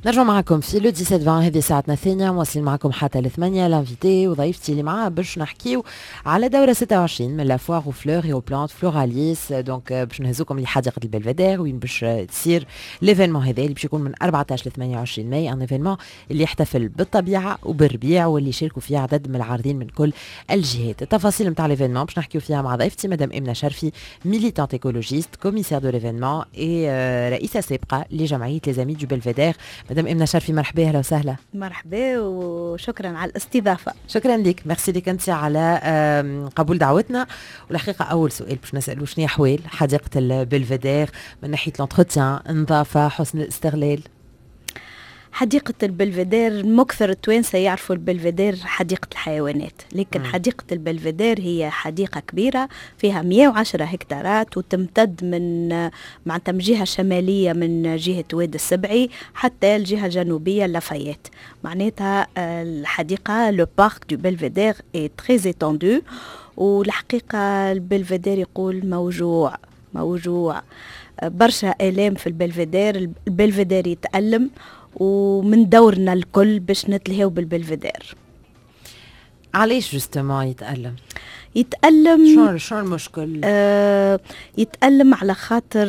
نرجع معكم في لو 17 هذه ساعتنا الثانية، مواصلين معكم حتى الثمانية. لانفيتي وضيفتي اللي معاه باش نحكيو على دورة 26 من لا فوار او فلور اي او بلانت فلوراليس. دونك باش نهزوكم لحديقة البلفدير وين باش تصير ليفينمون هذا اللي باش يكون من 14 ل 28 ماي. ان ايفينمون اللي يحتفل بالطبيعة وبالربيع واللي يشاركوا فيه عدد من العارضين من كل الجهات. التفاصيل نتاع ليفينمون باش نحكيو فيها مع ضيفتي مدام إمنة شرفي، ميليتانت ايكولوجيست، كوميسير دو ليفينمون اي رئيسة سابقة لجمعية لي زامي دو بلفدير. مدام إمنة شرفي مرحبا، اهلا وسهلا. مرحبا وشكرا على الاستضافه. شكرا لك، ميرسي لك انت على قبول دعوتنا. والحقيقه اول سؤال باش نسالو شنو هي احوال حديقه البلفدير من ناحيه لونتروتيان، النظافه، حسن الاستغلال؟ حديقة البلفدير مكثر التوانسة يعرفوا البلفدير حديقة الحيوانات، لكن حديقة البلفدير هي حديقة كبيرة فيها 110 هكتارات وتمتد من معناتها من جهة شمالية من جهة واد السبعي حتى الجهة الجنوبية لافايت. معناتها الحديقة لو بارك دو بلفدير اي تري étendue. والحقيقة البلفدير يقول موجوع برشا آلام في البلفدير. البلفدير يتألم ومن دورنا الكل باش نتلهيو بالبلفدير. علاش جوستومون يتألم شو المشكل؟ يتألم على خاطر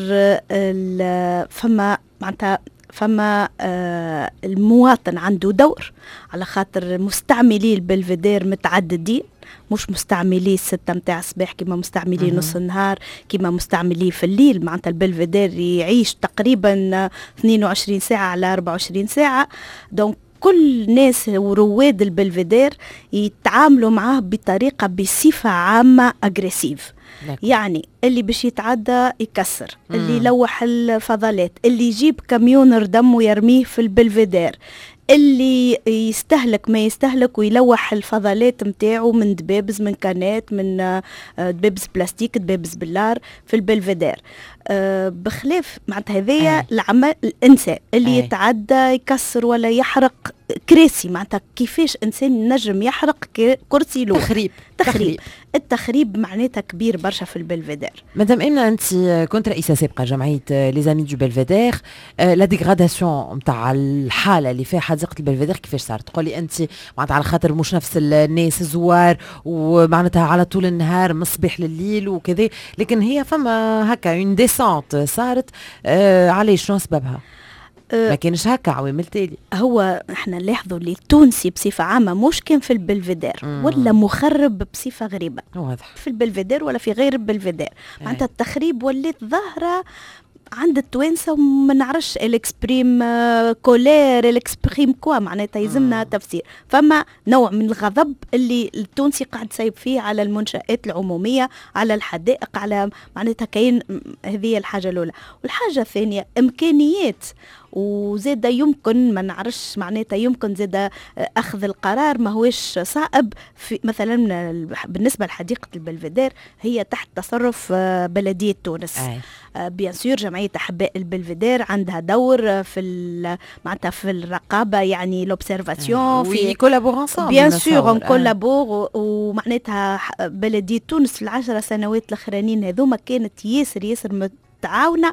فما المواطن عنده دور، على خاطر مستعملي البلفدير متعددين، مش مستعملي الستة متاع الصباح كما مستعملي نص النهار كما مستعملي في الليل. معناتها البلفدير يعيش تقريبا 22 ساعة على 24 ساعة. دونك كل ناس ورواد البلفدير يتعاملوا معاه بصفة عامة أجريسيف. يعني اللي باش يتعدى يكسر، اللي يلوح الفضلات، اللي يجيب كاميون ردم ويرميه في البلفدير، اللي يستهلك ما يستهلك ويلوح الفضلات متاعه من دبابز، من كانات، من دبابز بلاستيك، دبابز باللار في البلفدير. بخلاف معناتها هذايا العمل الانسان اللي يتعدى يكسر ولا يحرق كراسي. معناتها كيفاش انسان نجم يحرق كرسي لوح؟ تخريب. التخريب معناتها كبير برشا في البلفدير. مدام إمنة، انت كنت رئيسة سابقة جمعية لي زامي دو بلفدير. لا ديغراداسيون نتاع الحالة اللي فيها حديقة البلفدير كيفاش صارت؟ تقولي انت معناتها على خاطر مش نفس الناس الزوار ومعناتها على طول النهار من الصباح لليل وكذا، لكن هي فما هكا اون ديسونت صارت. علاش؟ شنو سببها؟ ما كانش هكا عوامل تالي. هو احنا نلاحظوا اللي التونسي بصفة عامة مش كان في البلفدير ولا مخرب بصفة غريبة. واضح. في البلفدير ولا في غير البلفدير. معناتها التخريب ولات ظاهرة عند التوانسة وما نعرفش الاكسبريم كولير الاكسبريم كوا. معناتها يلزمنا تفسير. فما نوع من الغضب اللي التونسي قاعد سايب فيه على المنشآت العمومية، على الحدائق، على معناتها كاين. هذه الحاجة الأولى. والحاجة الثانية إمكانيات، وزيدا يمكن ما نعرفش معناتها يمكن زيدا أخذ القرار ما هوش صعب. في مثلا بالنسبة لحديقة البلفدير هي تحت تصرف بلدية تونس. بيان سور جمعية أحباء البلفدير عندها دور في معناتها في الرقابة، يعني لوبسيرفاسيون في كولابور انصامبل. بيان سور اون كولابور. ومعناتها بلدية تونس في ال10 سنوات الأخرانيين هذوما كانت ياسر تعاونة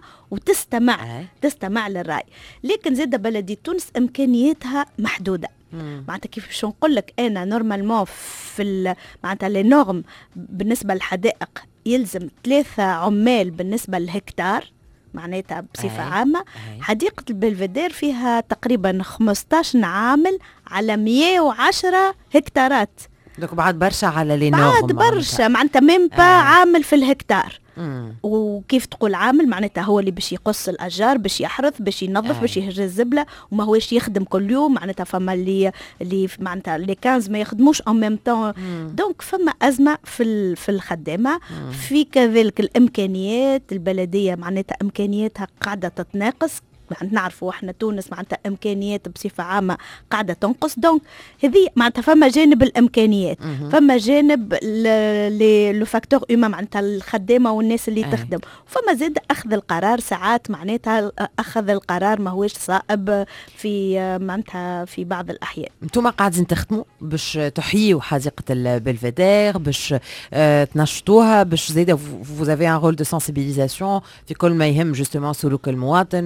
وتستمع للرأي. لكن زاد بلدية تونس إمكانياتها محدودة. معناتها كيف باش نقول لك أنا نورمالمون في معناتها لي نورم بالنسبة للحدائق يلزم 3 عمال بالنسبة للهكتار، معناتها بصفة عامة. حديقة البلفدير فيها تقريبا 15 عامل على 110 هكتارات. دوك بعد برشا على لي نورم، بعد برشا معناتها ميم با عامل في الهكتار. وكيف تقول عامل معناتها هو اللي باش يقص الاشجار، باش يحرث، باش ينظف، باش يهج الزبله، وما هوش يخدم كل يوم. معناتها فما اللي معناتها لي 15 ما يخدموش ان ميم طون. دونك فما ازمه في الخدامه. في كذلك الامكانيات البلديه معناتها امكانياتها قاعده تتناقص. نعرفوا احنا تونس معناتها امكانيات بصفه عامه قاعده تنقص. دونك هذه معناتها فما جانب الامكانيات، فما جانب لو فاكتور اوما معناتها الخدامه والناس اللي تخدم، وفما زاد اخذ القرار. ساعات معناتها اخذ القرار ما هوش صائب في معناتها في بعض الاحيان. انتم قاعدين تخدموا باش تحيوا حديقه البلفدير، باش تنشطوها، باش زاد vous avez un rôle de sensibilisation في كل ما يهم justement سلوك المواطن وكل ما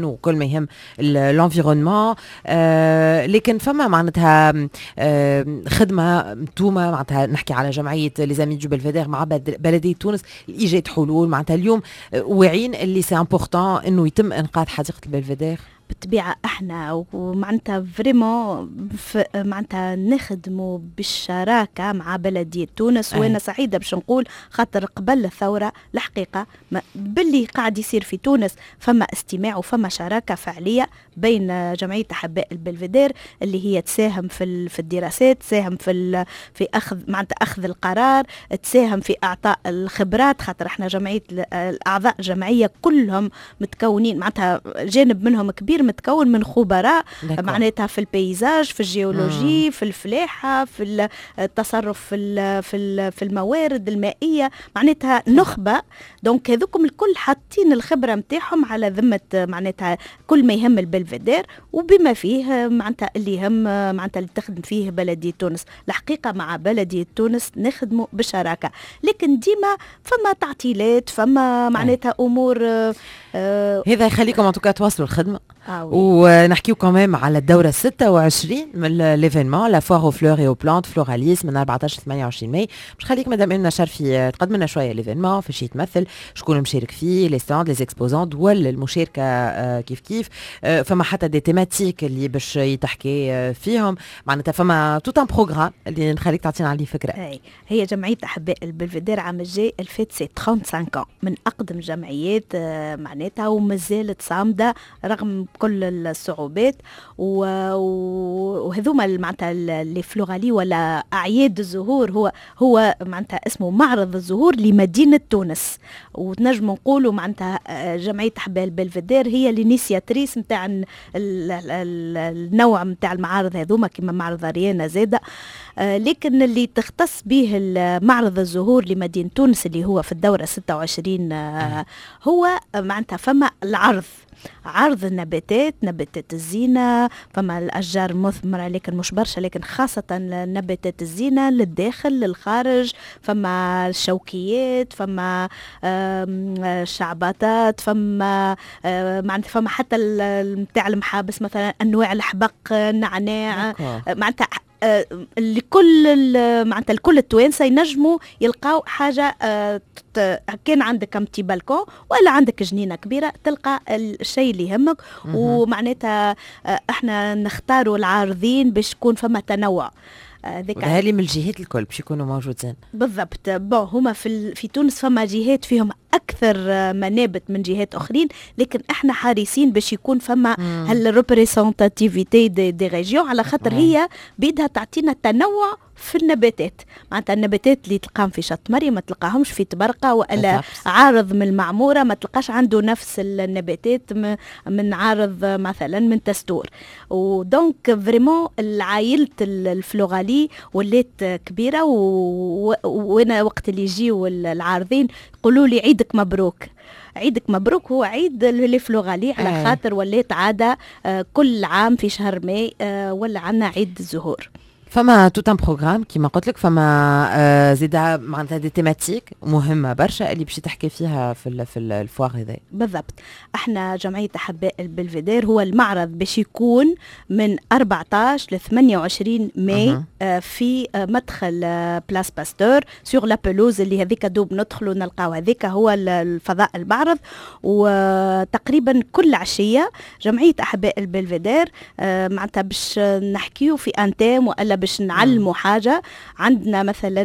يهم الانفيرونمون. لكن فما معناتها خدمه انتوما معناتها نحكي على جمعيه ليزامي دو بلفيدير مع بلديه تونس لايجاد حلول معناتها اليوم واعيين اللي سي امبورطون انه يتم انقاذ حديقه البلفيدير. بالطبيعة احنا ومعناتها فريمون معناتها نخدموا بالشراكة مع بلدية تونس. وانا سعيدة باش نقول خاطر قبل الثورة الحقيقة باللي قاعد يصير في تونس فما استماع وفما شراكة فعلية بين جمعية أحباء البلفيدير اللي هي تساهم في الدراسات، تساهم في أخذ معناتها أخذ القرار، تساهم في إعطاء الخبرات. خاطر احنا جمعية الأعضاء الجمعية كلهم متكونين معناتها جانب منهم كبير متكون من خبراء معناتها في البيزاج، في الجيولوجي، في الفلاحة، في التصرف في الموارد المائية، معناتها نخبة. دونك هذوكم الكل حاطين الخبرة متاعهم على ذمة معناتها كل ما يهم البلفيدير وبما فيه معناتها اللي يهم معناتها اللي تخدم فيه بلدية تونس. الحقيقة مع بلدية تونس نخدموا بشراكة، لكن ديما فما تعطيلات، فما معناتها أمور هذا يخليكم انتو تواصلوا الخدمة. ونحكيو كمان على الدورة 26 من ليفينمون لا فوار او فلور او بلانت فلوراليس من 14 28 ماي. باش خليك مدام امنا شرفي تقدم لنا شويه ليفينمون فاش يتمثل، شكون مشارك فيه، لي ستاند لي اكسبوزون دول المشاركه كيف كيف، فما حتى دي تيماتيك اللي باش يتحكي فيهم معناتها فما توت ان بروغرام اللي نخليك تعطينا عليه فكره. هي جمعيه احباء البلفيدير عام الجاي الفيت سي 35 ans من اقدم جمعيات معناتها ومازالت صامده رغم كل الصعوبات. وهذوما معناتها لي فلورالي ولا اعياد الزهور هو معناتها اسمه معرض الزهور لمدينه تونس. ونجم نقولوا معناتها جمعيه احباء البلفيدير هي الانيسياتريس نتاع النوع نتاع المعارض هذوما كما معرض ريانا زاده. لكن اللي تختص به معرض الزهور لمدينه تونس اللي هو في الدوره 26 هو معناتها فما العرض، عرض النباتات، نباتات الزينة، فما الأشجار المثمرة لكن مش برشا، لكن خاصة نباتات الزينة للداخل للخارج، فما الشوكيات، فما الشعباتات، فما معناتها فما حتى متاع المحابس مثلا أنواع الحبق، النعناع، معناتها لكل معناتها الكل التوانسه ينجموا يلقاو حاجه. كان عندك امتي بالكون ولا عندك جنينه كبيره تلقى الشيء اللي يهمك. ومعناتها احنا نختاروا العارضين باش يكون فما تنوع. هذه من الجهات الكل باش يكونوا موجودين بالضبط. هما في تونس فما جهات فيهم اكثر منابت من جهات اخرين، لكن احنا حريصين باش يكون فما هالريبريزونتاتيفيتي دي ريجيون على خاطر هي بيدها تعطينا تنوع في النباتات. معناتها النباتات اللي تلقاهم في شط مريم ما تلقاهمش في تبرقة، ولا عارض من المعمورة ما تلقاش عنده نفس النباتات من عارض مثلا من تستور. ودونك فريمون العائلة الفلورالي ولات كبيرة. وانا وقت اللي يجيو العارضين يقولوا لي عيدك مبروك. عيدك مبروك هو عيد الفلورالي على خاطر ولات عادة كل عام في شهر ماي ولا عنا عيد الزهور. فما توت ان بروغرام كيما قلت لك، فما زيدا معناتها دي تيماتيك مهمه برشا اللي باش تحكي فيها في الفوار هذا. بالضبط. احنا جمعيه احباء البلفيدير هو المعرض باش يكون من 14 ل 28 ماي في مدخل بلاس باستور سور لا بلوز اللي هذيك دوب ندخلوا نلقاو هذيك هو الفضاء المعرض. وتقريبا كل عشيه جمعيه احباء البلفيدير معناتها باش نحكيو في انتام ولا باش نعلموا حاجة. عندنا مثلا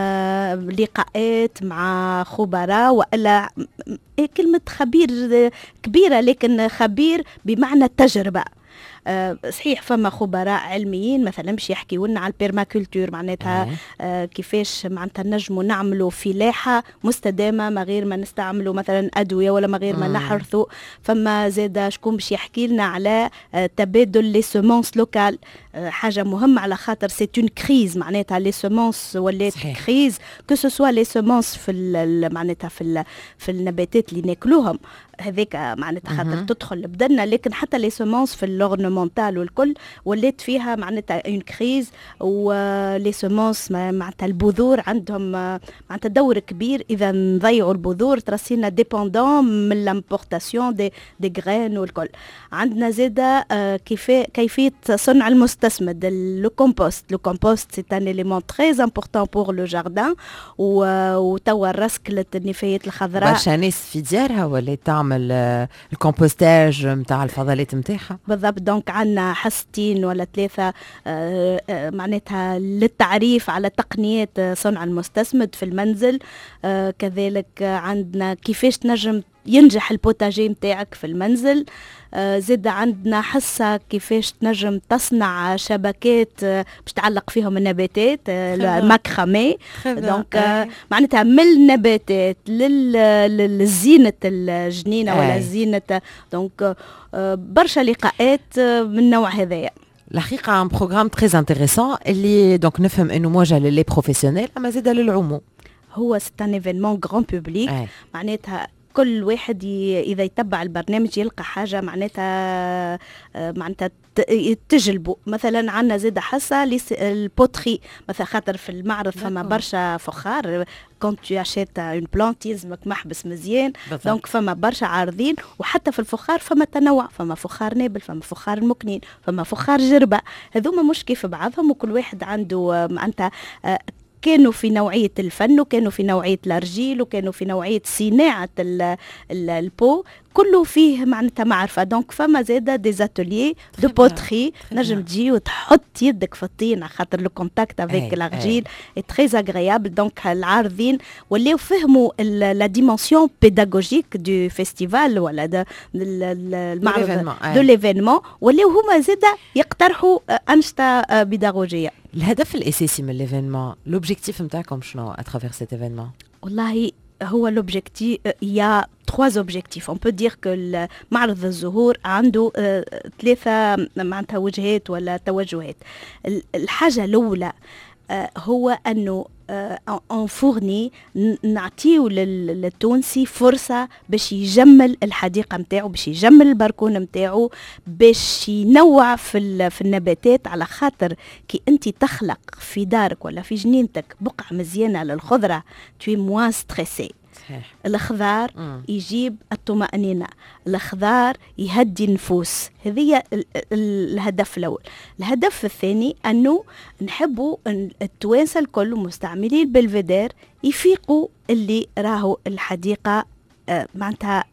لقاءات مع خبراء ولا كلمة خبير كبيرة، لكن خبير بمعنى التجربة. صحيح فما خبراء علميين مثلا باش يحكيوا لنا على البيرماكولتور معناتها كيفاش معناتها نجموا نعملوا فلاحه مستدامه ما غير ما نستعملوا مثلا ادويه ولا ما غير ما نحرثوا. فما زاده شكون باش يحكي لنا على تبادل لي سيمونس لوكال، حاجه مهمه على خاطر سي اون كريز معناتها لي سيمونس ولات كريز كو سو سوا لي سيمونس في معناتها في النباتات اللي ناكلوهم هذيك معناتها خاطر تدخل بدنا، لكن حتى لي سيمونس في اللورنمون انفيرونمونتال والكل ولات فيها معناتها اون كريز، ولي سيمونس معناتها البذور عندهم معناتها دور كبير. اذا نضيعوا البذور ترسينا ديبوندون من لامبورتاسيون دي غرين والكل. عندنا زاده كيفيه صنع المستسمد لو كومبوست. لو كومبوست سي ان اليمون تري امبورطون بور لو جاردان، وتوا الرسكلة النفايات الخضراء برشا ناس في ديارها ولا تعمل الكومبوستاج نتاع الفضلات نتاعها. بالضبط. دونك عندنا حصتين ولا ثلاثة معناتها للتعريف على تقنيات صنع المستسمد في المنزل. كذلك عندنا كيفاش تنجم ينجح البوتاجي متاعك في المنزل. زاد عندنا حصة كيفاش تنجم تصنع شبكات باش تعلق فيهم النباتات، الماكرامي. دونك معناتها من النباتات للزينة الجنينة ولا زينة. دونك برشا لقاءات من نوع هذايا. الحقيقة ان بروغرام تري انتريسون اللي دونك نفهم انه موجه للي بروفيسيونيل اما زاد للعموم. هو سي ان ايفينمون غران بوبليك. معناتها كل واحد اذا يتبع البرنامج يلقى حاجه معناتها تجلبه. مثلا عندنا زاد حصه البوتري مثلا، خاطر في المعرض فما برشا فخار. كونت تو اشيت اون بلانت يلزمك محبس مزيان. دونك فما برشا عارضين. وحتى في الفخار فما تنوع، فما فخار نابل، فما فخار المكنين، فما فخار جربه. هذوما مش كيف بعضهم، وكل واحد عنده معناتها كانوا في نوعية الفن، وكانوا في نوعية الأرجيل، وكانوا في نوعية صناعة البو. كله فيه معناتها معرفة. دونك فما زادة ديزاتوليي دو بوتري نجم تجي وتحط يدك في الطين على خاطر لو كونتاكت افيك الارجيل اي تري اغريابل. دونك العارضين ولاو فهموا لا ديمونسيون بيداغوجيك دو فيستيفال ولا المعرض دو ليفينمون، ولاو هما زادة يقترحوا أنشطة بيداغوجية. الهدف الأساسي من ليفينمون، لوبجيكتيف نتاعكم شنو اترافير سيت ايفينمون؟ والله هو l'objectif, il y a 3 objectifs. On peut dire que معرض الزهور عنده 3 معناتها وجهات ولا توجهات. الحاجة الأولى هو أنه انفورني نعطيو للتونسي فرصة باش يجمل الحديقة متاعو، باش يجمل البركون متاعو، باش ينوع في النباتات. على خاطر كي انت تخلق في دارك ولا في جنينتك بقعة مزيانة للخضرة توي موان ستريسي. الخضار يجيب الطمأنينة، الخضار يهدي النفوس. هذه الهدف الأول. الهدف الثاني أنه نحبوا التوانسة الكل مستعملين البلفيدير يفيقوا اللي راهو الحديقة معناتها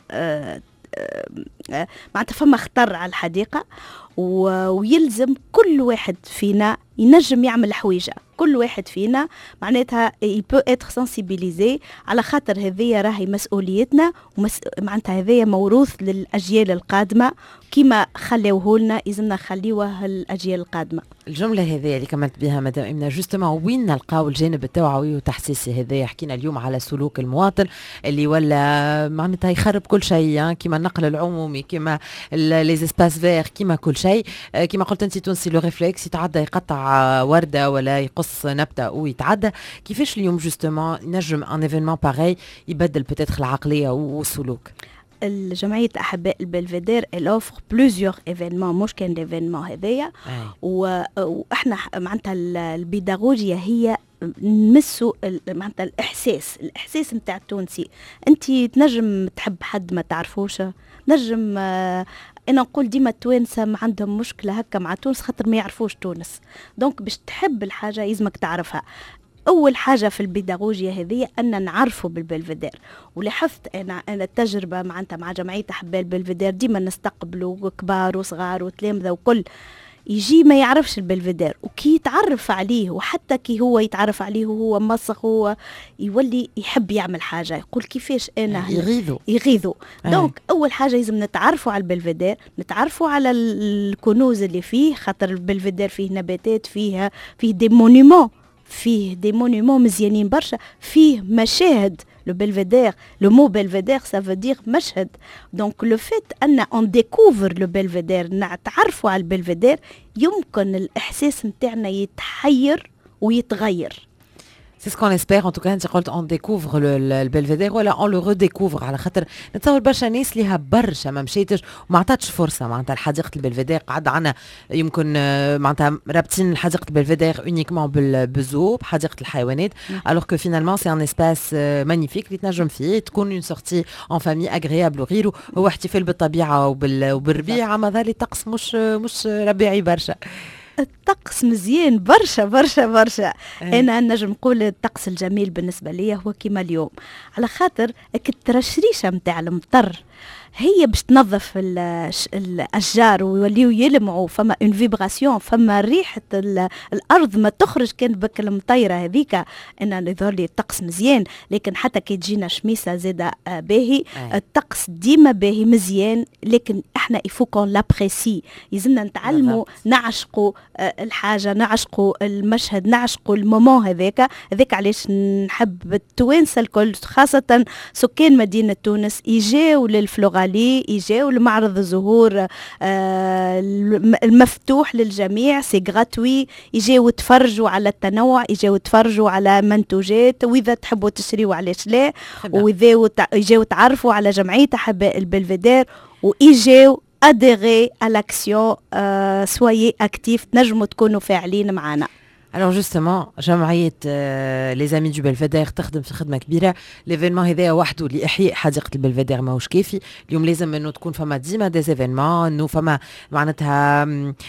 فما خطر على الحديقة، ويلزم كل واحد فينا ينجم يعمل حويجة. كل واحد فينا معناتها يبو اتر سنسيبيليزي على خاطر هذه راهي مسؤوليتنا، معناتها هذه موروث للأجيال القادمة. كما خلوه لنا يلزمنا نخليوه الأجيال القادمة. الجملة هذه اللي كملت بها مدام إمنة جوستما وين نلقاو الجانب التوعوي والتحسيسي هذا؟ حكينا اليوم على سلوك المواطن اللي ولا معناتها يخرب كل شيء، كما النقل العمومي، كما لي اسباس فير، كما كل شيء. كما قلت انت تونسي لو ريفلكس يتعدى يقطع وردة ولا يقص نبتة ويتعدى. كيفاش اليوم جوستما نجم ان ايفينمون باغي يبدل بتاتخ العقلية والسلوك؟ الجمعية أحباء البلفيدير الأوفر بلوزيور إيفينمون، مش كان الإيفينمون هذايا. وإحنا معناتها البيداغوجيا هي نمسوا معناتها الإحساس متاع التونسي. أنت تنجم تحب حد ما تعرفوش، نجم أنا نقول ديما التوانسة عندهم مشكلة هكا مع تونس خاطر ما يعرفوش تونس. دونك باش تحب الحاجة يلزمك تعرفها. أول حاجة في البيداغوجيا هذه أن نعرفوا بالبلفيدير. ولاحظت أنا التجربة مع جمعية أحباء البلفيدير ديما نستقبلوا كبار وصغار وتلامذة وكل يجي ما يعرفش البلفيدير، وكي يتعرف عليه وحتى كي هو يتعرف عليه وهو مسخ هو يولي يحب يعمل حاجة، يقول كيفاش أنا يغيظوا. دونك أول حاجة لازم نتعرفوا على البلفيدير، نتعرفوا على الكنوز اللي فيه. خاطر البلفيدير فيه نباتات، فيه دي مونيمون مزيانين برشا، فيه مشاهد. Le belvédère, le mot belvédère, ça veut dire مشهد. Donc le fait أن on découvre le belvédère، نتعرفوا على البلفيدير، يمكن الإحساس متاعنا يتحير ويتغير. سي سكون اسبير ان توكا. انت قلت اون ديكوفر البلفيدير ولا اون لو ريديكوفر، على خاطر نتصور برشا ناس ليها برشا ما مشيتش وما عطاتش فرصه معناتها لحديقه البلفيدير. قعد عنا يمكن معناتها رابطين حديقه البلفيدير اونيكمون بالزو بحديقه الحيوانات، الوغ كو فينالمون سي ان اسباس مانيفيك اللي تنجم فيه تكون اون سورتي اون فامي اغريابل وغيره. هو احتفال بالطبيعه وبالربيع، اما ذا الطقس مش ربيعي برشا. الطقس مزيان برشا برشا برشا. انا نجم نقول الطقس الجميل بالنسبه لي هو كيما اليوم، على خاطر الترشريشه نتاع المطر هي باش تنظف الاشجار ويوليو يلمعوا، فما اون فيبراسيون، فما ريحه الارض ما تخرج كان بك المطيره هذيك. انا يظهر لي الطقس مزيان، لكن حتى كي تجينا شميسه زاده باهي. الطقس ديما باهي مزيان، لكن احنا يفوكون لابريسي، يلزمنا نتعلموا نعشقوا الحاجه، نعشقوا المشهد، نعشقوا المومون هذاك علاش نحب التوانسه الكل خاصه سكان مدينه تونس يجاو للفلورالي، يجاو لمعرض الزهور المفتوح للجميع، سي غراتوي، يجاو يتفرجوا على التنوع، يجاو يتفرجوا على منتوجات، واذا تحبوا تشريوا علاش لا، واذا يجاو تعرفوا على جمعيه احباء البلفيدير، ويجاو اديري à l'action. soyez actifs، تنجموا تكونوا فاعلين معنا. Alors justement جمعية les amis du Belvédère تخدم في خدمة كبيرة. ليفينمون هذايا وحده لإحياء حديقة البلفيدير ماهوش كافي. اليوم لازم انه تكون فما ديما دي ايفينمون، انه فما معناتها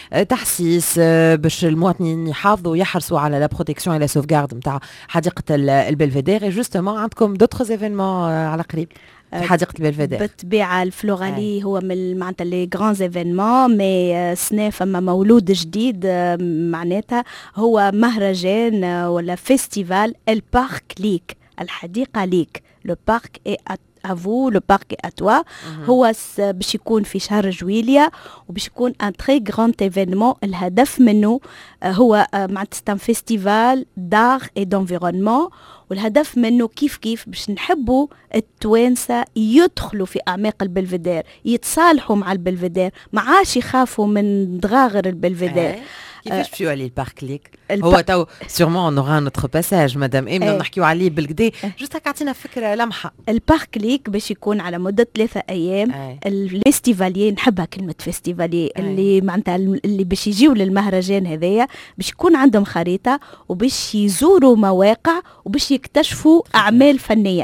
تحسيس باش المواطنين يحافظوا ويحرصوا على لا بروتيكسيون اي لا سوفغارد نتاع حديقة البلفيدير. جوستومون عندكم دوتر ايفينمون على قريب في حديقة البلفيدير؟ بالطبيعة الفلورالي هو من معناتها لي غران ايفينمون، مي سنة فما مولود جديد معناتها هو مهرجان ولا فيستيفال البارك ليك، الحديقة ليك، لو بارك اي افو، لو بارك ا توا. هو باش يكون في شهر جويليا، وباش يكون ان تري غران ايفينمون. الهدف منه هو معناتها فيستيفال دار اي دونفيرونمون، والهدف منه كيف باش نحبوا التوانسه يدخلوا في اعماق البلفيدير، يتصالحوا مع البلفيدير، ما عادش يخافوا من ضغاغر البلفيدير. كيفاش باش يولي البارك ليك؟ هو تو سيرمون نورا نوتر باساج مدام امنه نحكيو عليه بالكدا، جوست هكا عطينا فكره لمحه. البارك ليك باش يكون على مده 3 ايام. الفيستيفاليي، نحبها كلمه فيستيفاليي، اللي معناتها اللي باش يجيو للمهرجان هذايا باش يكون عندهم خريطه، وباش يزوروا مواقع، وباش يكتشفوا اعمال فنيه،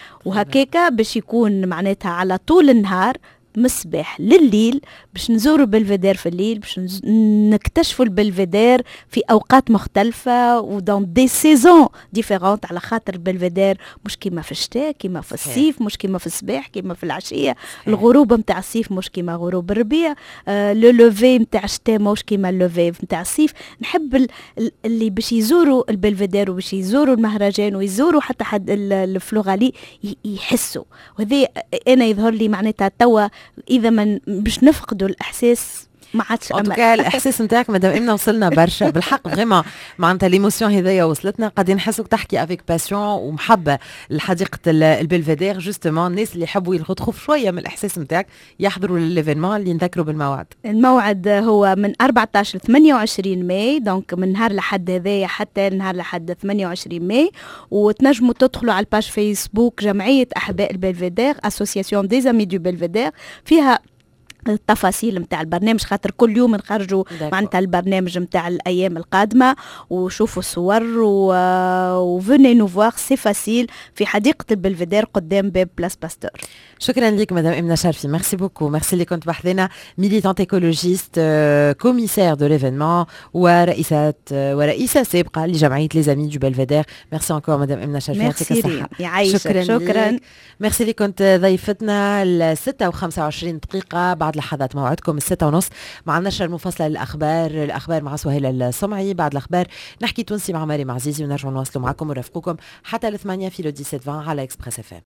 وهكاكا باش يكون معناتها على طول النهار مصباح لليل باش نزوروا البلفيدير في الليل، باش نكتشفوا البلفيدير في اوقات مختلفه ودون دي سيزون ديفيرونت، على خاطر البلفيدير مش كيما في الشتاء، كيما في الصيف، مش كيما في الصباح، كيما في العشيه. الغروب نتاع الصيف مش كيما غروب الربيع، لو لوفي نتاع الشتاء مش كيما اللوفي نتاع الصيف. نحب اللي باش يزوروا البلفيدير وباش يزوروا المهرجان ويزوروا حتى حد الفلورالي يحسوا. وهذه انا يظهر لي معناتها توا اذا ما باش نفقدوا الاحساس ما عادش امل. الاحساس نتاعك مدام امنا وصلنا برشا بالحق، فريمون معناتها ليموسيون هذيا وصلتنا، قاعدين نحسوك تحكي افيك باسيون ومحبه لحديقه البلفيدير. جوستومون الناس اللي يحبوا يلخطخوا شويه من الاحساس نتاعك يحضروا لليفينمون اللي نذكروا بالموعد. الموعد هو من 14 ل 28 ماي، دونك من نهار لحد هذايا حتى نهار لحد 28 ماي. وتنجموا تدخلوا على الباج فيسبوك جمعيه احباء البلفيدير، اسوسياسيون دي زامي دو بلفيدير، فيها التفاصيل نتاع البرنامج، خاطر كل يوم نخرجوا معناتها البرنامج نتاع الايام القادمه، وشوفوا صور وفوني نو فوار سي فاسيل في حديقه البلفيدير قدام باب بلاس باستور. شكرا لك مدام امنه شرفي، ميرسي بوكو، ميرسي اللي كنت بحذنا، ميليتانت ايكولوجيست، كوميسير دو ليفينمون، ورئيسه سابقه لجمعيه لي زامي دو بلفيدير. ميرسي انكور مدام امنه شرفي، يعطيك الصحه. شكرا. ميرسي اللي كنت ضيفتنا ال 6 و25 دقيقه بعد لحظات موعدكم 6:30 مع النشرة المفصلة الأخبار مع سهيل الصمعي. بعد الأخبار نحكي تونسي مع مريم عزيزي، ونرجع نواصلوا معكم ونرافقكم حتى ل 8 في لو 17 على إكسبريس FM.